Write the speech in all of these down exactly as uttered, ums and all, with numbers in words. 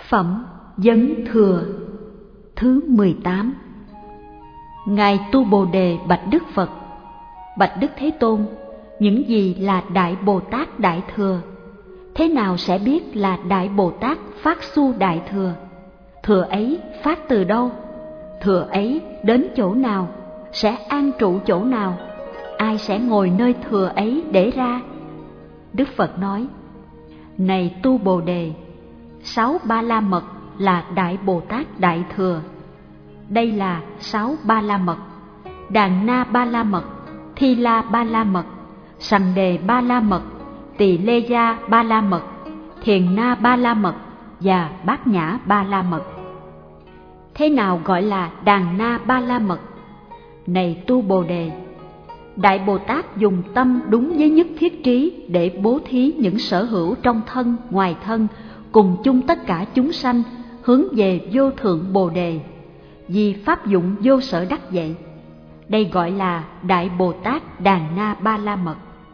Phẩm Vấn Thừa thứ mười tám. Ngài Tu Bồ Đề bạch Đức Phật: Bạch Đức Thế Tôn, những gì là Đại Bồ Tát Đại Thừa? Thế nào sẽ biết là Đại Bồ Tát phát xu Đại Thừa? Thừa ấy phát từ đâu? Thừa ấy đến chỗ nào? Sẽ an trụ chỗ nào? Ai sẽ ngồi nơi thừa ấy để ra? Đức Phật nói: Này Tu Bồ Đề, sáu ba la mật là Đại Bồ Tát Đại Thừa. Đây là sáu ba la mật: Đàn Na ba la mật, Thi La ba la mật, Sằng Đề ba la mật, Tỳ Lê Gia ba la mật, Thiền Na ba la mật và Bát Nhã ba la mật. Thế nào gọi là Đàn Na ba la mật? Này Tu Bồ Đề, Đại Bồ Tát dùng tâm đúng với nhất thiết trí để bố thí những sở hữu trong thân, ngoài thân, cùng chung tất cả chúng sanh hướng về vô thượng Bồ Đề, vì pháp dụng vô sở đắc vậy. Đây gọi là Đại Bồ Tát Đàn Na ba la mật.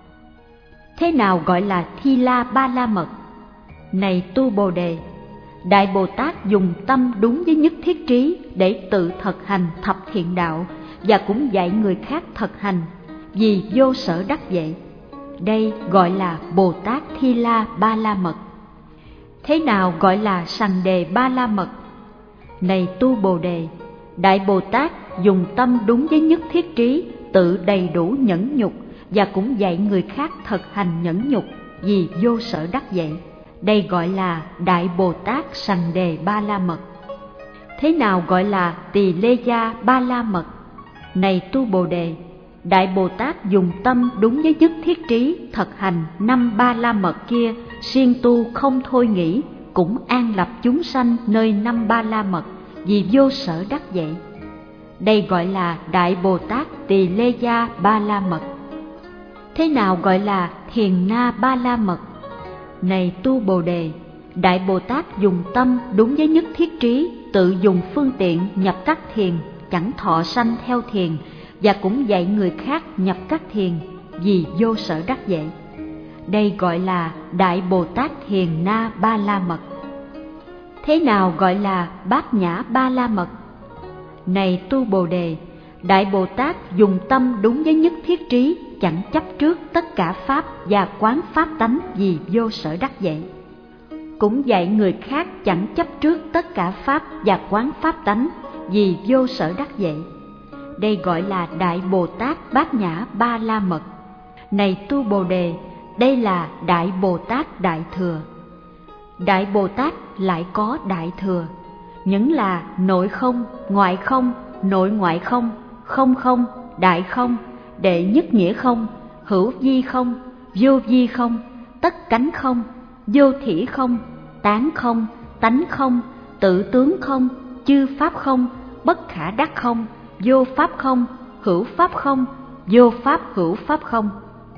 Thế nào gọi là Thi La ba la mật? Này Tu Bồ Đề, Đại Bồ Tát dùng tâm đúng với nhất thiết trí để tự thực hành thập thiện đạo và cũng dạy người khác thực hành, vì vô sở đắc vậy. Đây gọi là Bồ Tát Thi La ba la mật. Thế nào gọi là Sằng Đề ba la mật? Này Tu Bồ Đề, Đại Bồ Tát dùng tâm đúng với nhất thiết trí tự đầy đủ nhẫn nhục và cũng dạy người khác thực hành nhẫn nhục, vì vô sở đắc vậy. Đây gọi là Đại Bồ Tát Sằng Đề ba la mật. Thế nào gọi là Tỳ Lê Gia ba la mật? Này Tu Bồ Đề, Đại Bồ Tát dùng tâm đúng với nhất thiết trí thực hành năm ba la mật kia, siêng tu không thôi nghỉ, cũng an lập chúng sanh nơi năm ba la mật, vì vô sở đắc vậy. Đây gọi là Đại Bồ Tát Tỳ Lê Gia ba la mật. Thế nào gọi là Thiền Na ba la mật? Này Tu Bồ Đề, Đại Bồ Tát dùng tâm đúng với nhất thiết trí tự dùng phương tiện nhập các thiền, chẳng thọ sanh theo thiền, và cũng dạy người khác nhập các thiền, vì vô sở đắc vậy. Đây gọi là Đại Bồ Tát Thiền Na ba la mật. Thế nào gọi là Bát Nhã ba la mật? Này Tu Bồ Đề, Đại Bồ Tát dùng tâm đúng với nhất thiết trí, chẳng chấp trước tất cả pháp và quán pháp tánh, vì vô sở đắc vậy. Cũng dạy người khác chẳng chấp trước tất cả pháp và quán pháp tánh, vì vô sở đắc vậy. Đây gọi là Đại Bồ Tát Bát Nhã ba la mật. Này Tu Bồ Đề, đây là Đại Bồ Tát Đại Thừa. Đại Bồ Tát lại có Đại Thừa, những là nội không, ngoại không, nội ngoại không, không không, đại không, đệ nhất nghĩa không, hữu vi không, vô vi không, tất cánh không, vô thỉ không, tán không, tánh không, tự tướng không, chư pháp không, bất khả đắc không, vô pháp không, hữu pháp không, vô pháp hữu pháp không.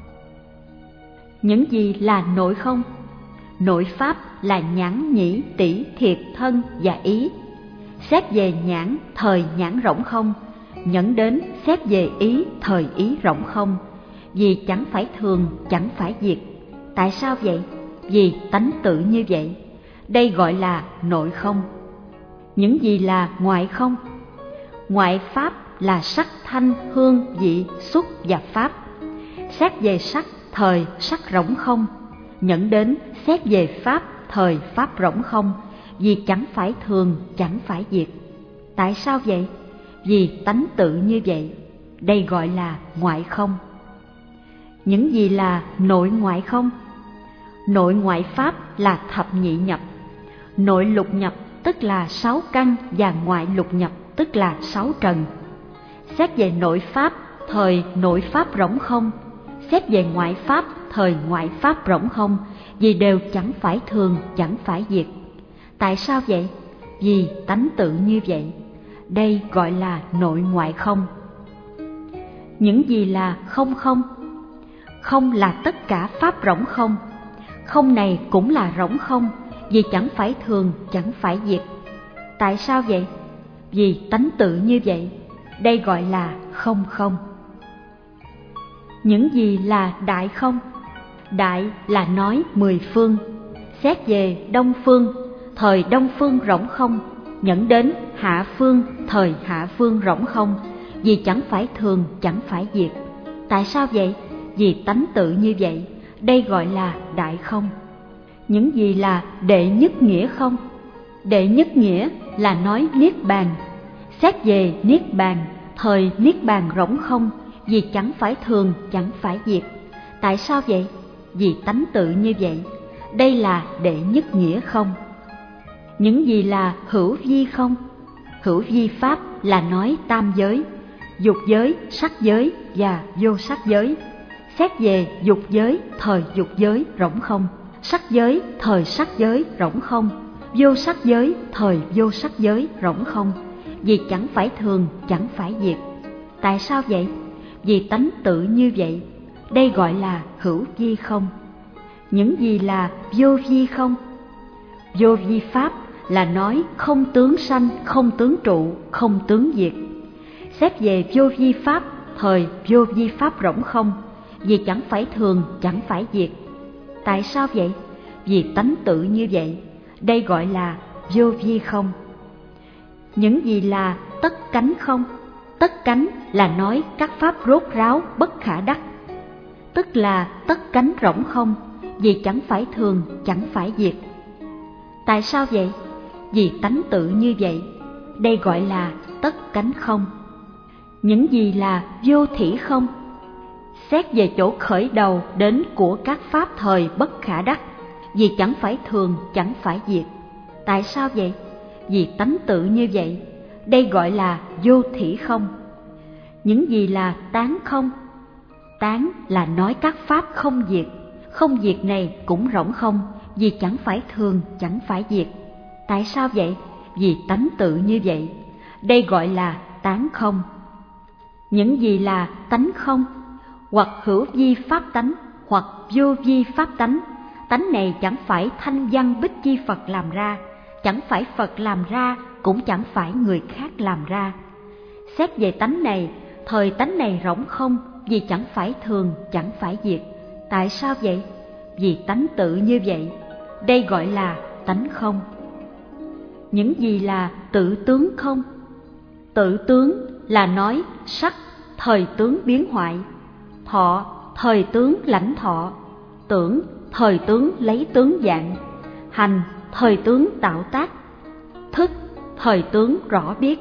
Những gì là nội không? Nội pháp là nhãn, nhĩ, tỷ, thiệt, thân và ý. Xét về nhãn, thời nhãn rỗng không, nhẫn đến xét về ý, thời ý rỗng không, vì chẳng phải thường, chẳng phải diệt. Tại sao vậy? Vì tánh tự như vậy. Đây gọi là nội không. Những gì là ngoại không? Ngoại pháp là sắc, thanh, hương, vị, xúc và pháp. Xét về sắc, thời, sắc rỗng không, nhẫn đến xét về pháp, thời, pháp rỗng không, vì chẳng phải thường, chẳng phải diệt. Tại sao vậy? Vì tánh tự như vậy. Đây gọi là ngoại không. Những gì là nội ngoại không? Nội ngoại pháp là thập nhị nhập. Nội lục nhập tức là sáu căn, và ngoại lục nhập tức là sáu trần. Xét về nội pháp, thời nội pháp rỗng không, xét về ngoại pháp, thời ngoại pháp rỗng không, vì đều chẳng phải thường, chẳng phải diệt. Tại sao vậy? Vì tánh tự như vậy. Đây gọi là nội ngoại không. Những gì là không không? Không là tất cả pháp rỗng không. Không này cũng là rỗng không, vì chẳng phải thường, chẳng phải diệt. Tại sao vậy? Vì tánh tự như vậy. Đây gọi là không không. Những gì là đại không? Đại là nói mười phương. Xét về đông phương, thời đông phương rỗng không, nhẫn đến hạ phương, thời hạ phương rỗng không, vì chẳng phải thường, chẳng phải diệt. Tại sao vậy? Vì tánh tự như vậy, đây gọi là đại không. Những gì là đệ nhất nghĩa không? Đệ nhất nghĩa là nói niết bàn. Xét về niết bàn, thời niết bàn rỗng không, vì chẳng phải thường, chẳng phải diệt. Tại sao vậy? Vì tánh tự như vậy, đây là đệ nhất nghĩa không. Những gì là hữu vi không? Hữu vi pháp là nói tam giới, dục giới, sắc giới và vô sắc giới. Xét về dục giới, thời dục giới rỗng không, sắc giới, thời sắc giới rỗng không, vô sắc giới, thời vô sắc giới rỗng không, vì chẳng phải thường, chẳng phải diệt. Tại sao vậy? Vì tánh tự như vậy, đây gọi là hữu vi không. Những gì là vô vi không? Vô vi pháp là nói không tướng sanh, không tướng trụ, không tướng diệt. Xét về vô vi pháp, thời vô vi pháp rỗng không, vì chẳng phải thường, chẳng phải diệt. Tại sao vậy? Vì tánh tự như vậy, đây gọi là vô vi không. Những gì là tất cánh không? Tất cánh là nói các pháp rốt ráo bất khả đắc, tức là tất cánh rỗng không, vì chẳng phải thường, chẳng phải diệt. Tại sao vậy? Vì tánh tự như vậy, đây gọi là tất cánh không. Những gì là vô thỉ không? Xét về chỗ khởi đầu đến của các pháp thời bất khả đắc, vì chẳng phải thường, chẳng phải diệt. Tại sao vậy? Vì tánh tự như vậy, đây gọi là vô thỉ không. Những gì là tán không? Tán là nói các pháp không diệt, không diệt này cũng rỗng không, vì chẳng phải thường, chẳng phải diệt. Tại sao vậy? Vì tánh tự như vậy, đây gọi là tán không. Những gì là tánh không? Hoặc hữu vi pháp tánh, hoặc vô vi pháp tánh. Tánh này chẳng phải thanh văn bích chi Phật làm ra, chẳng phải Phật làm ra, cũng chẳng phải người khác làm ra. Xét về tánh này, thời tánh này rỗng không, vì chẳng phải thường, chẳng phải diệt. Tại sao vậy? Vì tánh tự như vậy, đây gọi là tánh không. Những gì là tự tướng không? Tự tướng là nói sắc, thời tướng biến hoại, thọ, thời tướng lãnh thọ, tưởng, thời tướng lấy tướng dạng, hành, thời tướng tạo tác, thức, thời tướng rõ biết.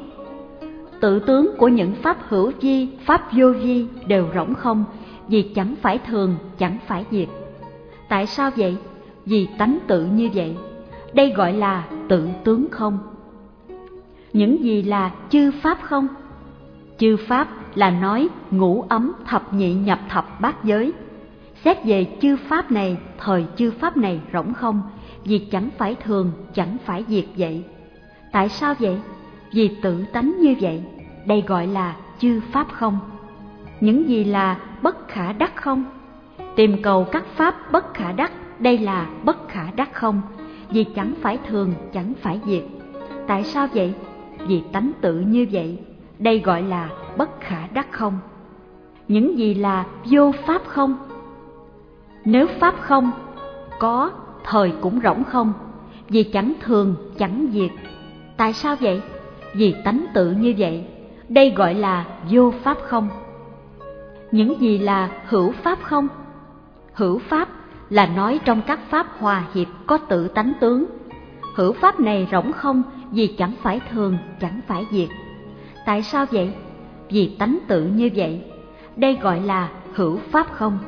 Tự tướng của những pháp hữu vi, pháp vô vi đều rỗng không, vì chẳng phải thường, chẳng phải diệt. Tại sao vậy? Vì tánh tự như vậy, đây gọi là tự tướng không. Những gì là chư pháp không? Chư pháp là nói ngũ ấm thập nhị nhập thập bát giới. Xét về chư pháp này, thời chư pháp này rỗng không, vì chẳng phải thường, chẳng phải diệt vậy. Tại sao vậy? Vì tự tánh như vậy, đây gọi là chư pháp không. Những gì là bất khả đắc không? Tìm cầu các pháp bất khả đắc, đây là bất khả đắc không, vì chẳng phải thường, chẳng phải diệt. Tại sao vậy? Vì tánh tự như vậy, đây gọi là bất khả đắc không. Những gì là vô pháp không? Nếu pháp không, có, thời cũng rỗng không, vì chẳng thường, chẳng diệt. Tại sao vậy? Vì tánh tự như vậy, đây gọi là vô pháp không. Những gì là hữu pháp không? Hữu pháp là nói trong các pháp hòa hiệp có tự tánh tướng. Hữu pháp này rỗng không, vì chẳng phải thường, chẳng phải diệt. Tại sao vậy? Vì tánh tự như vậy, đây gọi là hữu pháp không.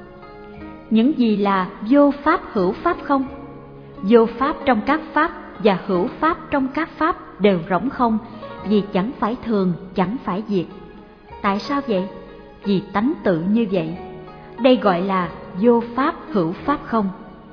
Những gì là vô pháp hữu pháp không? Vô pháp trong các pháp và hữu pháp trong các pháp đều rỗng không, vì chẳng phải thường, chẳng phải diệt. Tại sao vậy? Vì tánh tự như vậy, đây gọi là vô pháp hữu pháp không.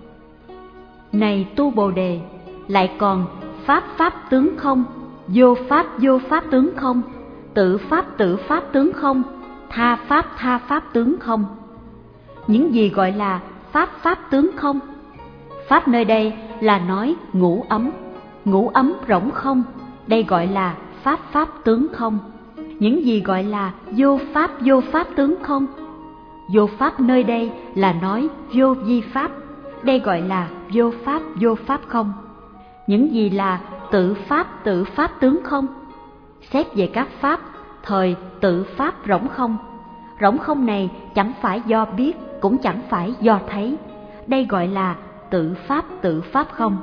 Này tu Bồ Đề, lại còn pháp pháp tướng không, vô pháp vô pháp tướng không, tự pháp tự pháp tướng không, tha pháp tha pháp tướng không. Những gì gọi là pháp pháp tướng không? Pháp nơi đây là nói ngũ ấm, ngũ ấm rỗng không, đây gọi là pháp pháp tướng không. Những gì gọi là vô pháp vô pháp tướng không? Vô pháp nơi đây là nói vô vi pháp, đây gọi là vô pháp vô pháp không. Những gì là tự pháp tự pháp tướng không? Xét về các pháp, thời tự pháp rỗng không. Rỗng không này chẳng phải do biết, cũng chẳng phải do thấy. Đây gọi là tự pháp tự pháp không.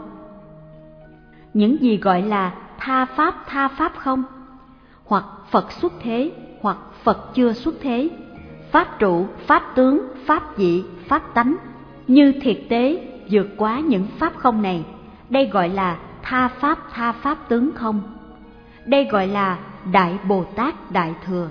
Những gì gọi là tha pháp tha pháp không? Hoặc Phật xuất thế, hoặc Phật chưa xuất thế. Pháp trụ, pháp tướng, pháp dị, pháp tánh, như thiệt tế vượt quá những pháp không này. Đây gọi là tha pháp tha pháp tướng không. Đây gọi là Đại Bồ Tát Đại Thừa.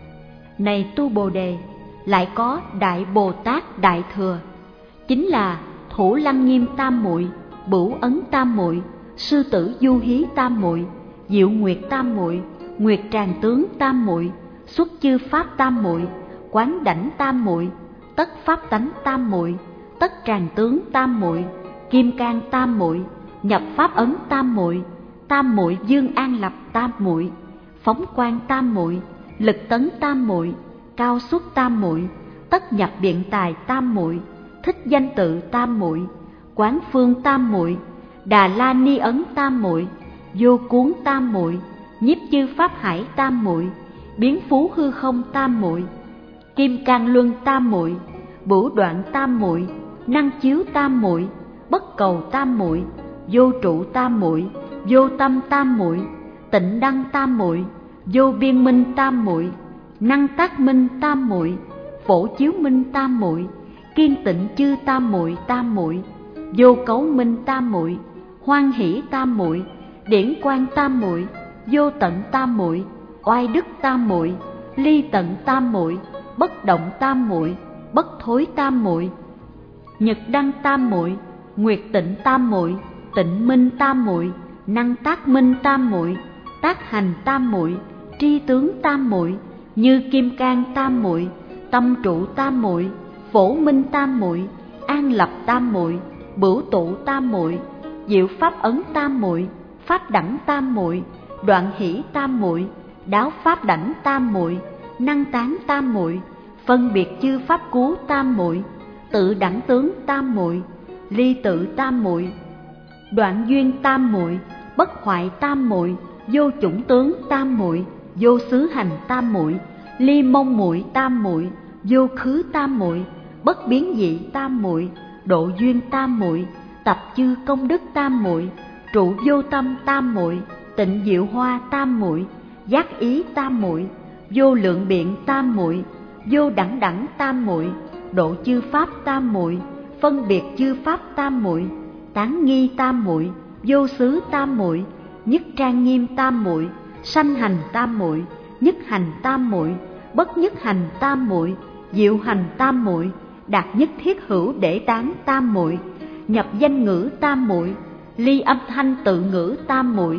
Này tu Bồ Đề, lại có Đại Bồ Tát Đại Thừa, chính là Thủ Lăng Nghiêm Tam Muội, Bửu Ấn Tam Muội, Sư Tử Du Hí Tam Muội, Diệu Nguyệt Tam Muội, Nguyệt Tràng Tướng Tam Muội, Xuất Chư Pháp Tam Muội, Quán Đảnh Tam Muội, Tất Pháp Tánh Tam Muội, Tất Tràng Tướng Tam Muội, Kim Cang Tam Muội, Nhập Pháp Ấn Tam Muội, Tam Muội Dương An Lập Tam Muội, Phóng Quang Tam Muội, Lực Tấn Tam Muội, Cao Xuất Tam Muội, Tất Nhập Biện Tài Tam Muội, Thích Danh Tự Tam Muội, Quán Phương Tam Muội, Đà La Ni Ấn Tam Muội, Vô Cuốn Tam Muội, Nhiếp Chư Pháp Hải Tam Muội, Biến Phú Hư Không Tam Muội, Kim Cang Luân Tam Muội, Bửu Đoạn Tam Muội, Năng Chiếu Tam Muội, Bất Cầu Tam Muội, Vô Trụ Tam Muội, Vô Tâm Tam Muội, Tịnh Đăng Tam Muội, Vô Biên Minh Tam Muội, Năng Tác Minh Tam Muội, Phổ Chiếu Minh Tam Muội, Kiên Tịnh Chư Tam Muội Tam Muội, Vô Cấu Minh Tam Muội, Hoan Hỷ Tam Muội, Điển Quang Tam Muội, Vô Tận Tam Muội, Oai Đức Tam Muội, Ly Tận Tam Muội, Bất Động Tam Muội, Bất Thối Tam Muội, Nhật Đăng Tam Muội, Nguyệt Tịnh Tam Muội, Tịnh Minh Tam Muội, Năng Tác Minh Tam Muội, Tác Hành Tam Muội, Tri Tướng Tam Muội, Như Kim Cang Tam Muội, Tâm Trụ Tam Muội, Phổ Minh Tam Muội, An Lập Tam Muội, Bửu Tụ Tam Muội, Diệu Pháp Ấn Tam Muội, Pháp Đẳng Tam Muội, Đoạn Hỷ Tam Muội, Đáo Pháp Đảnh Tam Muội, Năng Tán Tam Muội, Phân Biệt Chư Pháp Cú Tam Muội, Tự Đẳng Tướng Tam Muội, Ly Tự Tam Muội, Đoạn Duyên Tam Muội, Bất Hoại Tam Muội, Vô Chủng Tướng Tam Muội, Vô Xứ Hành Tam Muội, Ly Mông Muội Tam Muội, Vô Khứ Tam Muội, Bất Biến Dị Tam Muội, Độ Duyên Tam Muội, Tập Chư Công Đức Tam Muội, Trụ Vô Tâm Tam Muội, Tịnh Diệu Hoa Tam Muội, Giác Ý Tam Muội, Vô Lượng Biện Tam Muội, Vô Đẳng Đẳng Tam Muội, Độ Chư Pháp Tam Muội, Phân Biệt Chư Pháp Tam Muội, Tán Nghi Tam Muội, Vô Xứ Tam Muội, Nhất Trang Nghiêm Tam Muội, Sanh Hành Tam Muội, Nhất Hành Tam Muội, Bất Nhất Hành Tam Muội, Diệu Hành Tam Muội, Đạt Nhất Thiết Hữu Để Tán Tam Muội, Nhập Danh Ngữ Tam Muội, Ly Âm Thanh Tự Ngữ Tam Muội,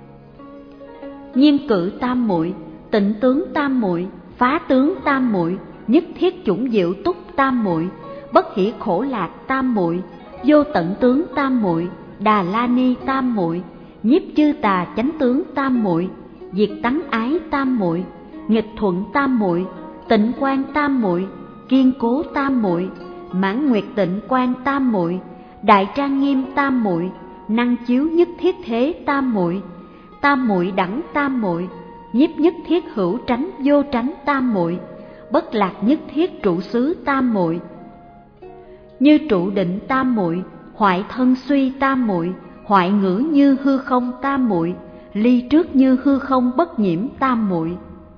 Nhiên Cự Tam Muội, Tịnh Tướng Tam Muội, Phá Tướng Tam Muội, Nhất Thiết Chủng Diệu Túc Tam Muội, Bất Hỷ Khổ Lạc Tam Muội, Vô Tận Tướng Tam Muội, Đà La Ni Tam Muội, Nhiếp Chư Tà Chánh Tướng Tam Muội, Diệt Tánh Ái Tam Muội, Nghịch Thuận Tam Muội, Tịnh Quang Tam Muội, Kiên Cố Tam Muội, Mãn Nguyệt Tịnh Quang Tam Muội, Đại Trang Nghiêm Tam Muội, Năng Chiếu Nhất Thiết Thế Tam Muội, Tam Muội Đẳng Tam Muội, Nhiếp Nhất Thiết Hữu Tránh Vô Tránh Tam Muội, Bất Lạc Nhất Thiết Trụ Xứ Tam Muội, Như Trụ Định Tam Muội, Hoại Thân Suy Tam Muội, Hoại Ngữ Như Hư Không Tam Muội, Ly Trước Như Hư Không Bất Nhiễm Tam Muội.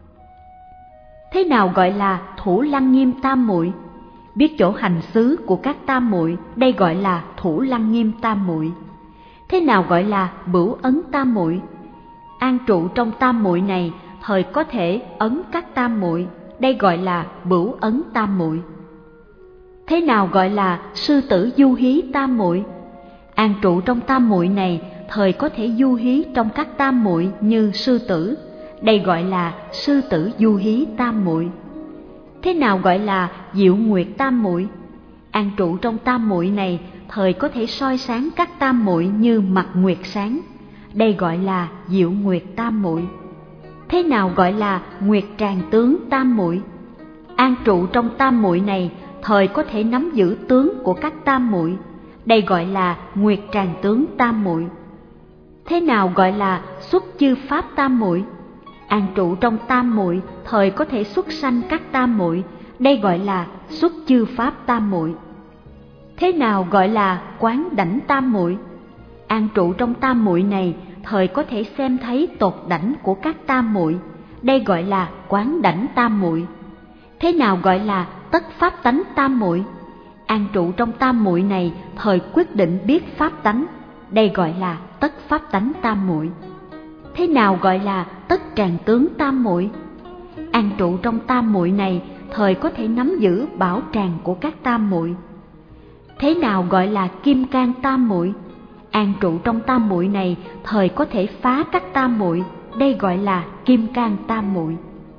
Thế nào gọi là Thủ Lăng Nghiêm Tam Muội? Biết chỗ hành xứ của các tam muội, đây gọi là Thủ Lăng Nghiêm Tam Muội. Thế nào gọi là Bửu Ấn Tam Muội? An trụ trong tam muội này, thời có thể ấn các tam muội, đây gọi là Bửu Ấn Tam Muội. Thế nào gọi là Sư Tử Du Hí Tam Muội? An trụ trong tam muội này, thời có thể du hí trong các tam muội như sư tử, đây gọi là Sư Tử Du Hí Tam Muội. Thế nào gọi là Diệu Nguyệt Tam Muội? An trụ trong tam muội này, thời có thể soi sáng các tam muội như mặt nguyệt sáng, đây gọi là Diệu Nguyệt Tam Muội. Thế nào gọi là Nguyệt Tràng Tướng Tam Muội? An trụ trong tam muội này, thời có thể nắm giữ tướng của các tam muội, đây gọi là Nguyệt Tràng Tướng Tam Muội. Thế nào gọi là xuất chư pháp tam muội? An trụ trong tam muội, thời có thể xuất sanh các tam muội, đây gọi là xuất chư pháp tam muội. Thế nào gọi là quán đảnh tam muội? An trụ trong tam muội này, thời có thể xem thấy tột đảnh của các tam muội, đây gọi là quán đảnh tam muội. Thế nào gọi là tất pháp tánh tam muội? An trụ trong tam muội này, thời quyết định biết pháp tánh, đây gọi là tất pháp tánh tam muội. Thế nào gọi là tất tràng tướng tam muội? An trụ trong tam muội này, thời có thể nắm giữ bảo tràng của các tam muội. Thế nào gọi là kim cang tam muội? An trụ trong tam muội này, thời có thể phá các tam muội, đây gọi là kim cang tam muội.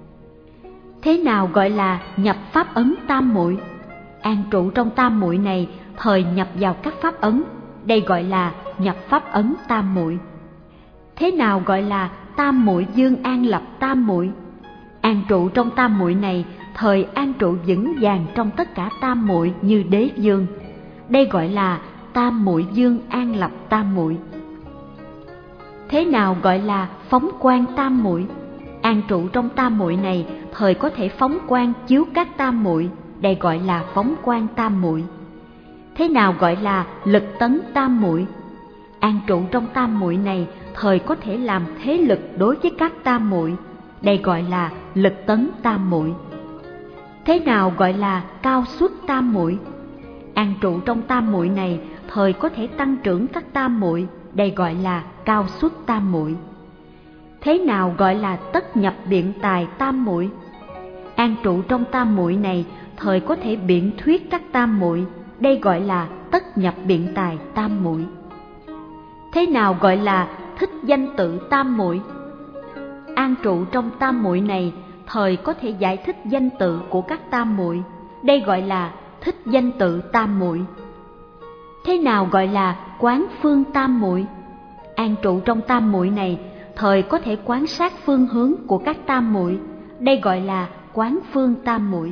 Thế nào gọi là nhập pháp ấn tam muội? An trụ trong tam muội này, thời nhập vào các pháp ấn, đây gọi là nhập pháp ấn tam muội. Thế nào gọi là tam muội dương an lập tam muội? An trụ trong tam muội này, thời an trụ vững vàng trong tất cả tam muội như đế dương, đây gọi là tam muội dương an lập tam muội. Thế nào gọi là phóng quang tam muội? An trụ trong tam muội này, thời có thể phóng quang chiếu các tam muội, đây gọi là phóng quang tam muội. Thế nào gọi là lực tấn tam muội? An trụ trong tam muội này, thời có thể làm thế lực đối với các tam muội, đây gọi là lực tấn tam muội. Thế nào gọi là cao suất tam muội? An trụ trong tam muội này, thời có thể tăng trưởng các tam muội, đây gọi là cao suất tam muội. Thế nào gọi là tất nhập biện tài tam muội? An trụ trong tam muội này, thời có thể biện thuyết các tam muội, đây gọi là tất nhập biện tài tam muội. Thế nào gọi là thích danh tự tam muội? An trụ trong tam muội này, thời có thể giải thích danh tự của các tam muội, đây gọi là thích danh tự tam muội. Thế nào gọi là quán phương tam muội? An trụ trong tam muội này, thời có thể quan sát phương hướng của các tam muội, đây gọi là quán phương tam muội.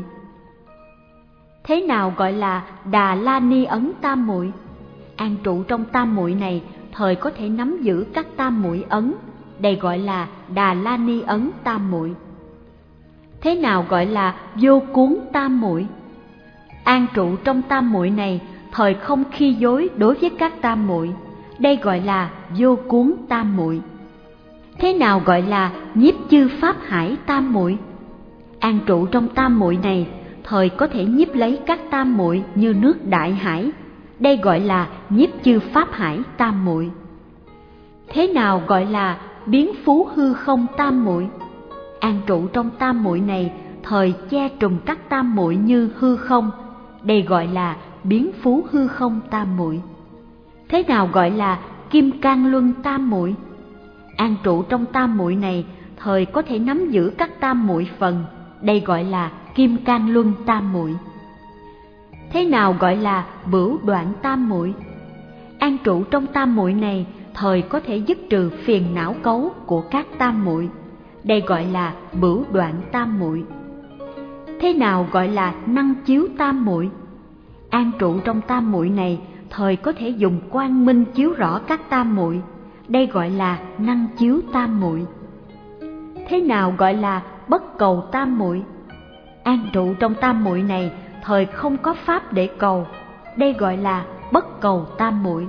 Thế nào gọi là Đà La Ni ấn tam muội? An trụ trong tam muội này, thời có thể nắm giữ các tam muội ấn, đây gọi là Đà La Ni ấn tam muội. Thế nào gọi là vô cuốn tam muội? An trụ trong tam muội này, thời không khi dối đối với các tam muội, đây gọi là vô cuốn tam muội. Thế nào gọi là nhiếp chư pháp hải tam muội? An trụ trong tam muội này, thời có thể nhiếp lấy các tam muội như nước đại hải, đây gọi là nhiếp chư pháp hải tam muội. Thế nào gọi là biến phú hư không tam muội? An trụ trong tam muội này, thời che trùm các tam muội như hư không, đây gọi là biến phú hư không tam muội. Thế nào gọi là kim cang luân tam muội? An trụ trong tam muội này, thời có thể nắm giữ các tam muội phần, đây gọi là kim cang luân tam muội. Thế nào gọi là bửu đoạn tam muội? An trụ trong tam muội này, thời có thể dứt trừ phiền não cấu của các tam muội, đây gọi là bửu đoạn tam muội. Thế nào gọi là năng chiếu tam muội? An trụ trong tam muội này, thời có thể dùng quang minh chiếu rõ các tam muội, đây gọi là năng chiếu tam muội. Thế nào gọi là bất cầu tam muội? An trụ trong tam muội này, thời không có pháp để cầu, đây gọi là bất cầu tam muội.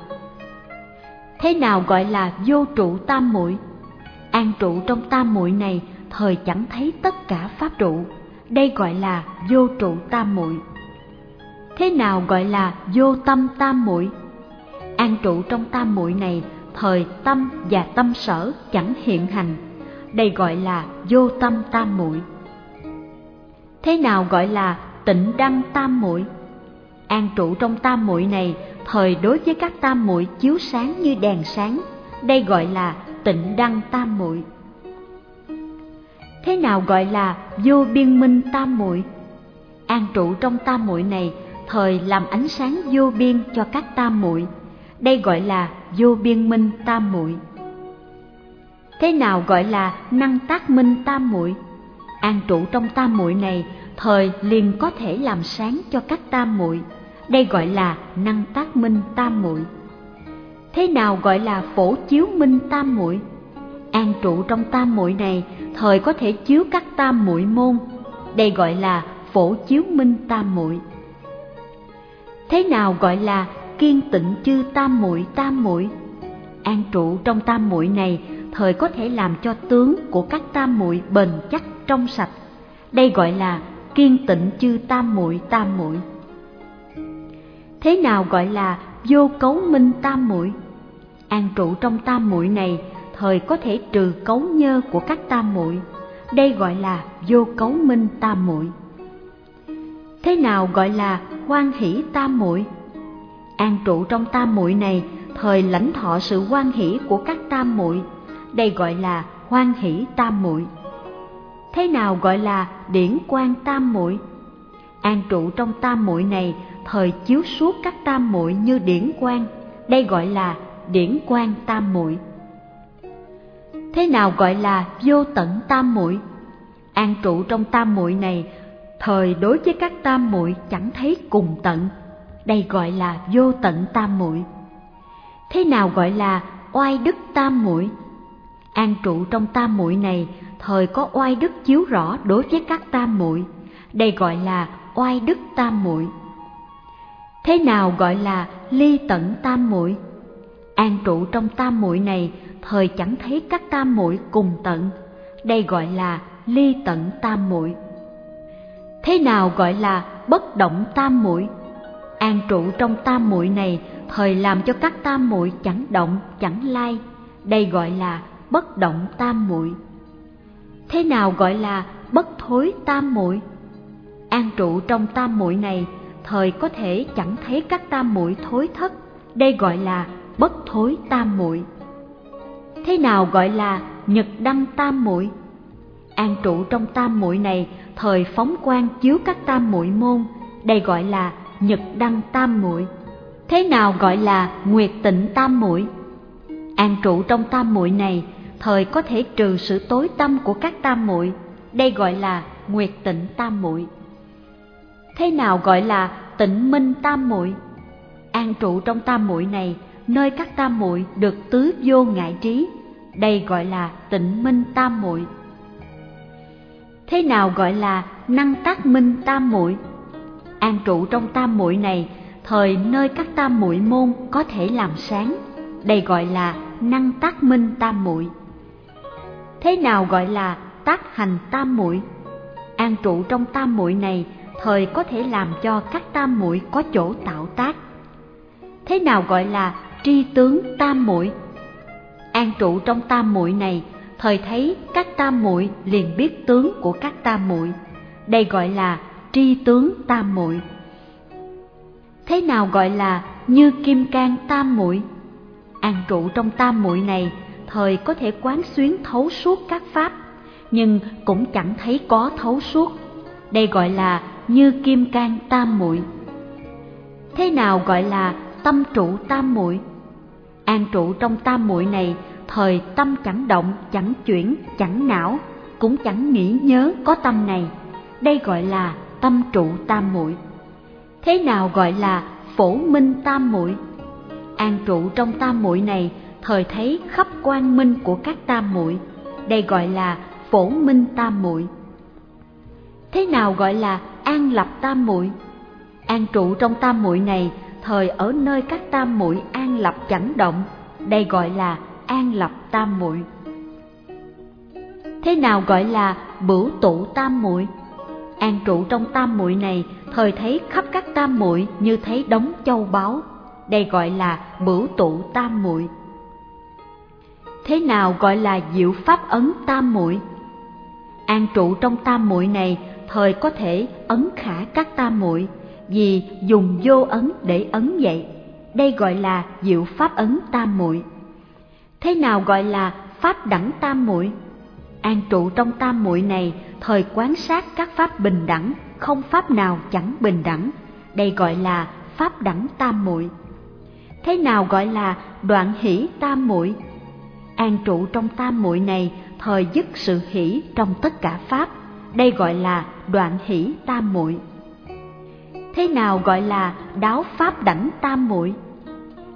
Thế nào gọi là vô trụ tam muội? An trụ trong tam muội này, thời chẳng thấy tất cả pháp trụ, đây gọi là vô trụ tam muội. Thế nào gọi là vô tâm tam muội? An trụ trong tam muội này, thời tâm và tâm sở chẳng hiện hành, đây gọi là vô tâm tam muội. Thế nào gọi là tịnh đăng tam muội? An trụ trong tam muội này, thời đối với các tam muội chiếu sáng như đèn sáng, đây gọi là tịnh đăng tam muội. Thế nào gọi là vô biên minh tam muội? An trụ trong tam muội này, thời làm ánh sáng vô biên cho các tam muội, đây gọi là vô biên minh tam muội. Thế nào gọi là năng tác minh tam muội? An trụ trong tam muội này, thời liền có thể làm sáng cho các tam muội, đây gọi là năng tác minh tam muội. Thế nào gọi là phổ chiếu minh tam muội? An trụ trong tam muội này, thời có thể chiếu các tam muội môn, đây gọi là phổ chiếu minh tam muội. Thế nào gọi là kiên tịnh chư tam muội tam muội? An trụ trong tam muội này, thời có thể làm cho tướng của các tam muội bền chắc trong sạch, đây gọi là kiên tịnh chư tam muội tam muội. Thế nào gọi là vô cấu minh tam muội? An trụ trong tam muội này, thời có thể trừ cấu nhơ của các tam muội, đây gọi là vô cấu minh tam muội. Thế nào gọi là hoan hỷ tam muội? An trụ trong tam muội này, thời lãnh thọ sự hoan hỷ của các tam muội, đây gọi là hoan hỷ tam muội. Thế nào gọi là điển quang tam muội? An trụ trong tam muội này, thời chiếu suốt các tam muội như điển quang, đây gọi là điển quang tam muội. Thế nào gọi là vô tận tam muội? An trụ trong tam muội này, thời đối với các tam muội chẳng thấy cùng tận, đây gọi là vô tận tam muội. Thế nào gọi là oai đức tam muội? An trụ trong tam muội này, thời có oai đức chiếu rõ đối với các tam muội, đây gọi là oai đức tam muội. Thế nào gọi là ly tận tam muội? An trụ trong tam muội này, thời chẳng thấy các tam muội cùng tận, đây gọi là ly tận tam muội. Thế nào gọi là bất động tam muội? An trụ trong tam muội này, thời làm cho các tam muội chẳng động chẳng lai, đây gọi là bất động tam muội. Thế nào gọi là bất thối tam muội? An trụ trong tam muội này, thời có thể chẳng thấy các tam muội thối thất, đây gọi là bất thối tam muội. Thế nào gọi là nhật đăng tam muội? An trụ trong tam muội này, thời phóng quang chiếu các tam muội môn, đây gọi là nhật đăng tam muội. Thế nào gọi là nguyệt tịnh tam muội? An trụ trong tam muội này, thời có thể trừ sự tối tăm của các tam muội, đây gọi là nguyệt tịnh tam muội. Thế nào gọi là tịnh minh tam muội? An trụ trong tam muội này, nơi các tam muội được tứ vô ngại trí, đây gọi là tịnh minh tam muội. Thế nào gọi là năng tác minh tam muội? An trụ trong tam muội này, thời nơi các tam muội môn có thể làm sáng, đây gọi là năng tác minh tam muội. Thế nào gọi là tác hành tam muội? An trụ trong tam muội này, thời có thể làm cho các tam muội có chỗ tạo tác. Thế nào gọi là tri tướng tam muội? An trụ trong tam muội này, thời thấy các tam muội liền biết tướng của các tam muội, đây gọi là tri tướng tam muội. Thế nào gọi là như kim cang tam muội? An trụ trong tam muội này, thời có thể quán xuyến thấu suốt các pháp, nhưng cũng chẳng thấy có thấu suốt, đây gọi là như kim cang tam muội. Thế nào gọi là tâm trụ tam muội? An trụ trong tam muội này, thời tâm chẳng động, chẳng chuyển, chẳng não, cũng chẳng nghĩ nhớ có tâm này, đây gọi là tâm trụ tam muội. Thế nào gọi là phổ minh tam muội? An trụ trong tam muội này, thời thấy khắp quang minh của các tam muội, đây gọi là phổ minh tam muội. Thế nào gọi là an lập tam muội? An trụ trong tam muội này, thời ở nơi các tam muội an lập chẳng động, đây gọi là an lập tam muội. Thế nào gọi là bửu tụ tam muội? An trụ trong tam muội này, thời thấy khắp các tam muội như thấy đống châu báu, đây gọi là bửu tụ tam muội. Thế nào gọi là diệu pháp ấn tam muội? An trụ trong tam muội này, thời có thể ấn khả các tam muội, vì dùng vô ấn để ấn vậy, đây gọi là diệu pháp ấn tam muội. Thế nào gọi là pháp đẳng tam muội? An trụ trong tam muội này, thời quán sát các pháp bình đẳng, không pháp nào chẳng bình đẳng, đây gọi là pháp đẳng tam muội. Thế nào gọi là đoạn hỷ tam muội? An trụ trong tam muội này, thời dứt sự hỷ trong tất cả pháp, đây gọi là đoạn hỷ tam muội. Thế nào gọi là đáo pháp đẳng tam muội?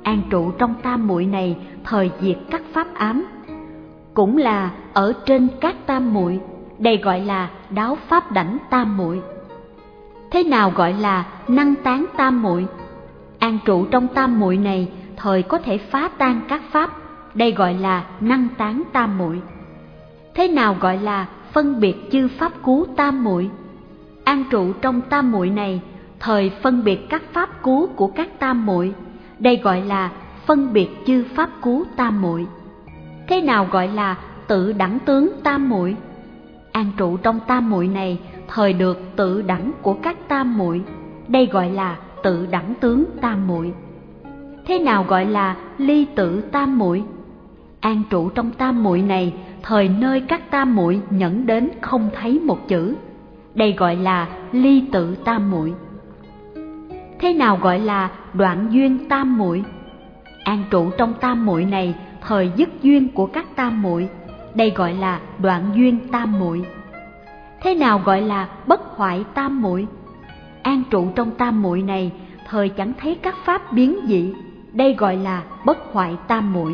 an trụ trong tam muội này thời diệt các pháp ám. Cũng là ở trên các tam muội, đây gọi là đáo pháp đảnh tam muội. Thế nào gọi là năng tán tam muội? An trụ trong tam muội này thời có thể phá tan các pháp, đây gọi là năng tán tam muội. Thế nào gọi là phân biệt chư pháp cú tam muội? An trụ trong tam muội này thời phân biệt các pháp cú của các tam muội, đây gọi là phân biệt chư pháp cú tam muội. Thế nào gọi là tự đẳng tướng tam muội? An trụ trong tam muội này thời được tự đẳng của các tam muội, đây gọi là tự đẳng tướng tam muội. Thế nào gọi là ly tự tam muội? An trụ trong tam muội này thời nơi các tam muội nhẫn đến không thấy một chữ, đây gọi là ly tự tam muội. Thế nào gọi là đoạn duyên tam muội? An trụ trong tam muội này thời dứt duyên của các tam muội, đây gọi là đoạn duyên tam muội. Thế nào gọi là bất hoại tam muội? An trụ trong tam muội này thời chẳng thấy các pháp biến dị, đây gọi là bất hoại tam muội.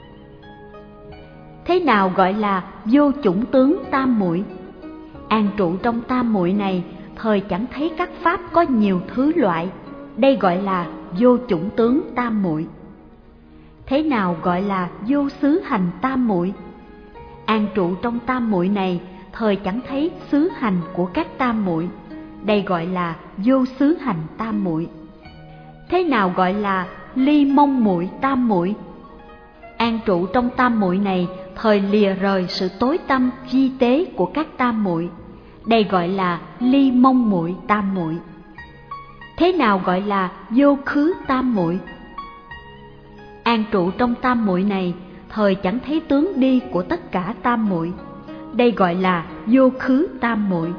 Thế nào gọi là vô chủng tướng tam muội? An trụ trong tam muội này thời chẳng thấy các pháp có nhiều thứ loại, đây gọi là vô chủng tướng tam muội. Thế nào gọi là vô xứ hành tam muội? An trụ trong tam muội này thời chẳng thấy xứ hành của các tam muội, đây gọi là vô xứ hành tam muội. Thế nào gọi là ly mong muội tam muội? An trụ trong tam muội này thời lìa rời sự tối tăm vi tế của các tam muội, đây gọi là ly mong muội tam muội. Thế nào gọi là vô khứ tam muội? An trụ trong tam muội này thời chẳng thấy tướng đi của tất cả tam muội, đây gọi là vô khứ tam muội.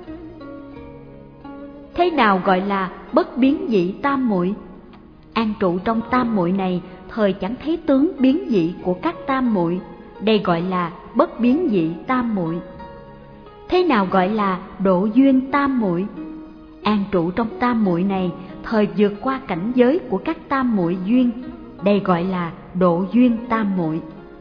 Thế nào gọi là bất biến dị tam muội? An trụ trong tam muội này thời chẳng thấy tướng biến dị của các tam muội, đây gọi là bất biến dị tam muội. Thế nào gọi là độ duyên tam muội? An trụ trong tam muội này thời vượt qua cảnh giới của các tam muội duyên, đây gọi là độ duyên tam muội.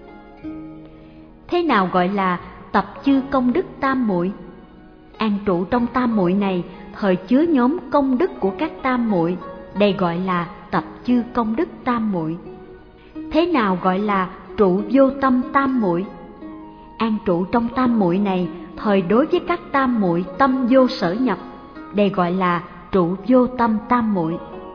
Thế nào gọi là tập chư công đức tam muội? An trụ trong tam muội này thời chứa nhóm công đức của các tam muội, đây gọi là tập chư công đức tam muội. Thế nào gọi là trụ vô tâm tam muội? An trụ trong tam muội này thời đối với các tam muội tâm vô sở nhập, đây gọi là trụ vô tâm tam muội.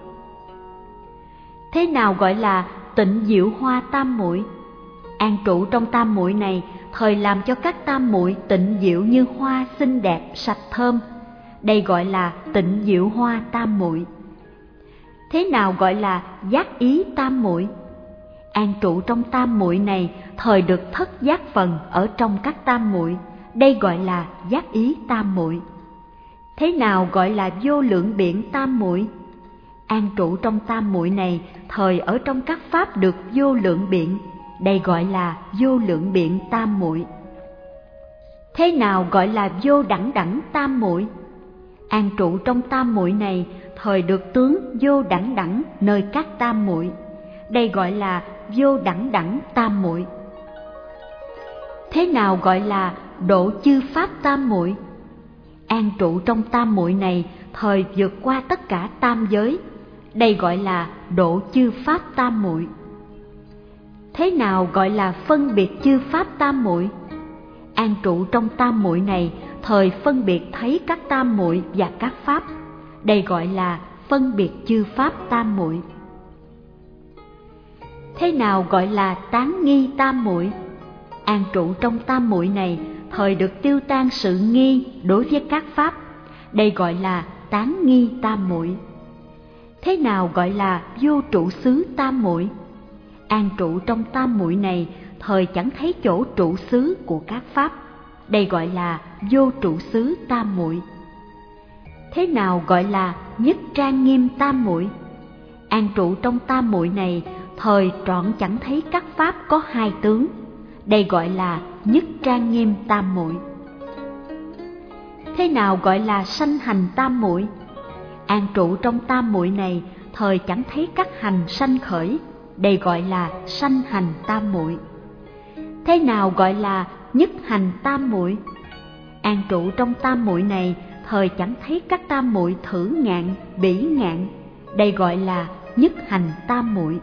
Thế nào gọi là tịnh diệu hoa tam muội? An trụ trong tam muội này thời làm cho các tam muội tịnh diệu như hoa xinh đẹp sạch thơm, đây gọi là tịnh diệu hoa tam muội. Thế nào gọi là giác ý tam muội? An trụ trong tam muội này thời được thất giác phần ở trong các tam muội, đây gọi là giác ý tam muội. Thế nào gọi là vô lượng biện tam muội? An trụ trong tam muội này thời ở trong các pháp được vô lượng biện, đây gọi là vô lượng biện tam muội. Thế nào gọi là vô đẳng đẳng tam muội? An trụ trong tam muội này thời được tướng vô đẳng đẳng nơi các tam muội, đây gọi là vô đẳng đẳng tam muội. Thế nào gọi là độ chư pháp tam muội? An trụ trong tam muội này thời vượt qua tất cả tam giới, đây gọi là độ chư pháp tam muội. Thế nào gọi là phân biệt chư pháp tam muội? An trụ trong tam muội này thời phân biệt thấy các tam muội và các pháp, đây gọi là phân biệt chư pháp tam muội. Thế nào gọi là tán nghi tam muội? An trụ trong tam muội này thời được tiêu tan sự nghi đối với các pháp, đây gọi là tán nghi tam muội. Thế nào gọi là vô trụ xứ tam muội? An trụ trong tam muội này thời chẳng thấy chỗ trụ xứ của các pháp, đây gọi là vô trụ xứ tam muội. Thế nào gọi là nhất trang nghiêm tam muội? An trụ trong tam muội này thời trọn chẳng thấy các pháp có hai tướng, đây gọi là nhất trang nghiêm tam muội. Thế nào gọi là sanh hành tam muội? An trụ trong tam muội này thời chẳng thấy các hành sanh khởi, đây gọi là sanh hành tam muội. Thế nào gọi là nhất hành tam muội? An trụ trong tam muội này, thời chẳng thấy các tam muội thử ngạn, bỉ ngạn, đây gọi là nhất hành tam muội.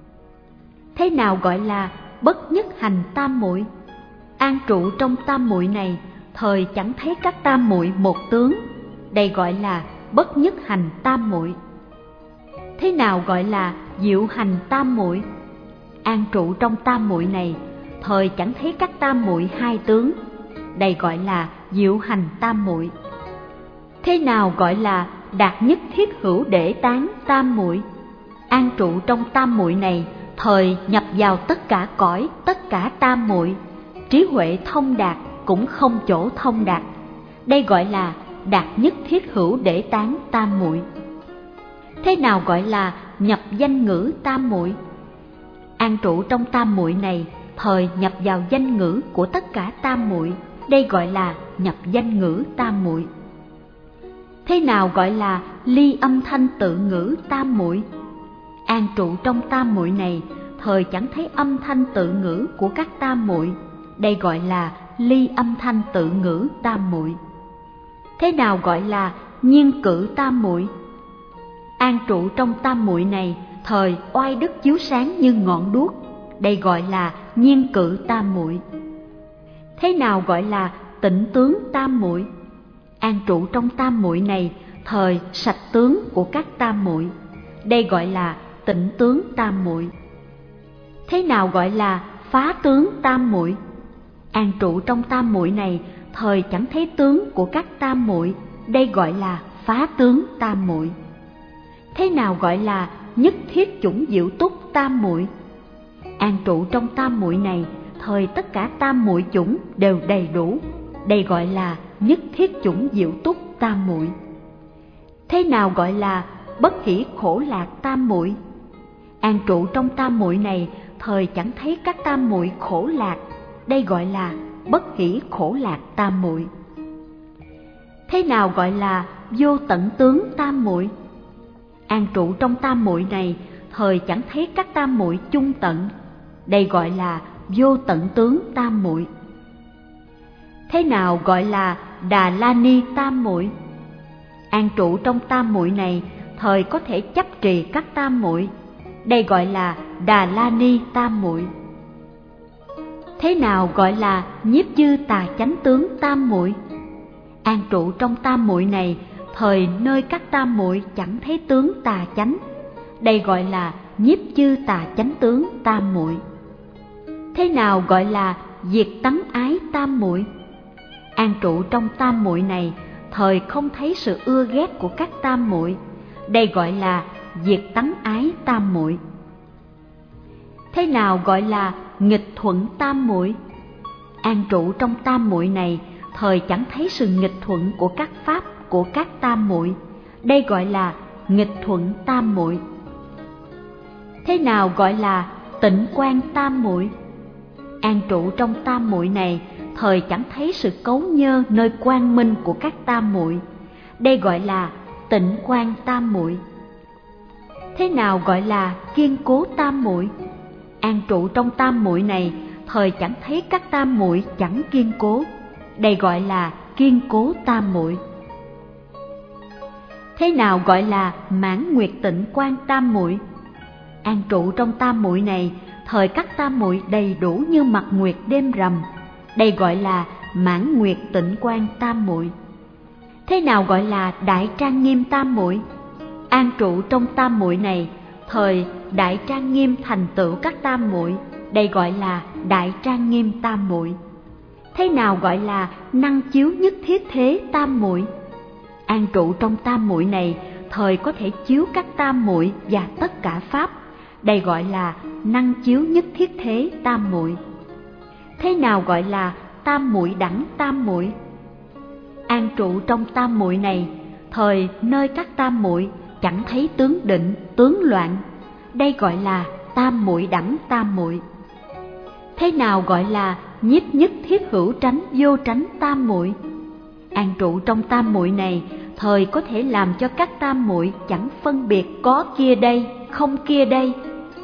Thế nào gọi là bất nhất hành tam muội? An trụ trong tam muội này, thời chẳng thấy các tam muội một tướng, đây gọi là bất nhất hành tam muội. Thế nào gọi là diệu hành tam muội? An trụ trong tam muội này, thời chẳng thấy các tam muội hai tướng, đây gọi là diệu hành tam muội. Thế nào gọi là đạt nhất thiết hữu để tán tam muội? An trụ trong tam muội này, thời nhập vào tất cả cõi, tất cả tam muội, trí huệ thông đạt cũng không chỗ thông đạt, đây gọi là đạt nhất thiết hữu để tán tam muội. Thế nào gọi là nhập danh ngữ tam muội? An trụ trong tam muội này, thời nhập vào danh ngữ của tất cả tam muội, đây gọi là nhập danh ngữ tam muội. Thế nào gọi là ly âm thanh tự ngữ tam muội? An trụ trong tam muội này, thời chẳng thấy âm thanh tự ngữ của các tam muội, đây gọi là ly âm thanh tự ngữ tam muội. Thế nào gọi là nhiên cử tam muội? An trụ trong tam muội này, thời oai đức chiếu sáng như ngọn đuốc, đây gọi là nhiên cử tam muội. Thế nào gọi là tịnh tướng tam muội? An trụ trong tam muội này, thời sạch tướng của các tam muội, đây gọi là tịnh tướng tam muội. Thế nào gọi là phá tướng tam muội? An trụ trong tam muội này, thời chẳng thấy tướng của các tam muội, đây gọi là phá tướng tam muội. Thế nào gọi là nhất thiết chủng diệu túc tam muội? An trụ trong tam muội này, thời tất cả tam muội chủng đều đầy đủ, đây gọi là nhất thiết chủng diệu túc tam muội. Thế nào gọi là bất hỷ khổ lạc tam muội? An trụ trong tam muội này, thời chẳng thấy các tam muội khổ lạc, đây gọi là bất hỷ khổ lạc tam muội. Thế nào gọi là vô tận tướng tam muội? An trụ trong tam muội này, thời chẳng thấy các tam muội chung tận, đây gọi là vô tận tướng tam muội. Thế nào gọi là Đà La Ni tam muội? An trụ trong tam muội này, thời có thể chấp trì các tam muội, đây gọi là Đà La Ni tam muội. Thế nào gọi là nhiếp dư tà chánh tướng tam muội? An trụ trong tam muội này, thời nơi các tam muội chẳng thấy tướng tà chánh, đây gọi là nhiếp dư tà chánh tướng tam muội. Thế nào gọi là diệt tánh ái tam muội? An trụ trong tam muội này, thời không thấy sự ưa ghét của các tam muội, đây gọi là diệt tánh ái tam muội. Thế nào gọi là nghịch thuận tam muội? An trụ trong tam muội này, thời chẳng thấy sự nghịch thuận của các pháp của các tam muội, đây gọi là nghịch thuận tam muội. Thế nào gọi là tịnh quan tam muội? An trụ trong tam muội này, thời chẳng thấy sự cấu nhơ nơi quang minh của các tam muội, đây gọi là tịnh quan tam muội. Thế nào gọi là kiên cố tam muội? An trụ trong tam muội này, thời chẳng thấy các tam muội chẳng kiên cố, đây gọi là kiên cố tam muội. Thế nào gọi là mãn nguyệt tịnh quan tam muội? An trụ trong tam muội này, thời các tam muội đầy đủ như mặt nguyệt đêm rằm, đây gọi là mãn nguyệt tịnh quan tam muội. Thế nào gọi là đại trang nghiêm tam muội? An trụ trong tam muội này, thời đại trang nghiêm thành tựu các tam muội, đây gọi là đại trang nghiêm tam muội. Thế nào gọi là năng chiếu nhất thiết thế tam muội? An trụ trong tam muội này, thời có thể chiếu các tam muội và tất cả pháp, đây gọi là năng chiếu nhất thiết thế tam muội. Thế nào gọi là tam muội đẳng tam muội? An trụ trong tam muội này, thời nơi các tam muội chẳng thấy tướng định, tướng loạn, đây gọi là tam muội đẳng tam muội. Thế nào gọi là nhiếp nhất thiết hữu tránh vô tránh tam muội? An trụ trong tam muội này, thời có thể làm cho các tam muội chẳng phân biệt có kia đây, không kia đây,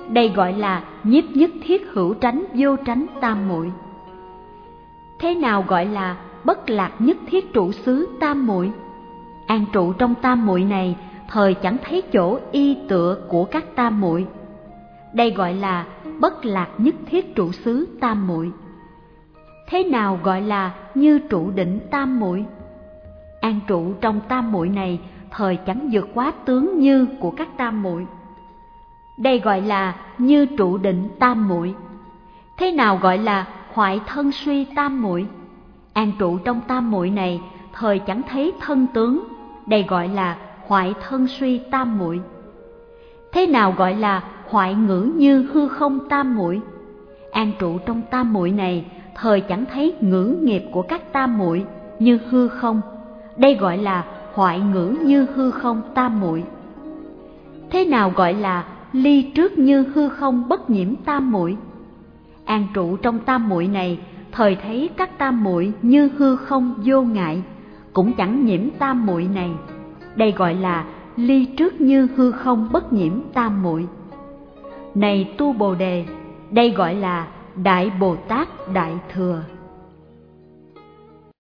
đây gọi là nhiếp nhất thiết hữu tránh vô tránh tam muội. Thế nào gọi là bất lạc nhất thiết trụ xứ tam muội? An trụ trong tam muội này, thời chẳng thấy chỗ y tựa của các tam muội, đây gọi là bất lạc nhất thiết trụ xứ tam muội. Thế nào gọi là như trụ định tam muội? An trụ trong tam muội này, thời chẳng vượt quá tướng như của các tam muội, đây gọi là như trụ định tam muội. Thế nào gọi là hoại thân suy tam muội? An trụ trong tam muội này, thời chẳng thấy thân tướng, đây gọi là hoại thân suy tam muội. Thế nào gọi là hoại ngữ như hư không tam muội? An trụ trong tam muội này, thời chẳng thấy ngữ nghiệp của các tam muội như hư không, đây gọi là hoại ngữ như hư không tam muội. Thế nào gọi là ly trước như hư không bất nhiễm tam muội? An trụ trong tam muội này, thời thấy các tam muội như hư không vô ngại, cũng chẳng nhiễm tam muội này, đây gọi là ly trước như hư không bất nhiễm tam muội. Này tu Bồ Đề, đây gọi là Đại Bồ Tát Đại Thừa.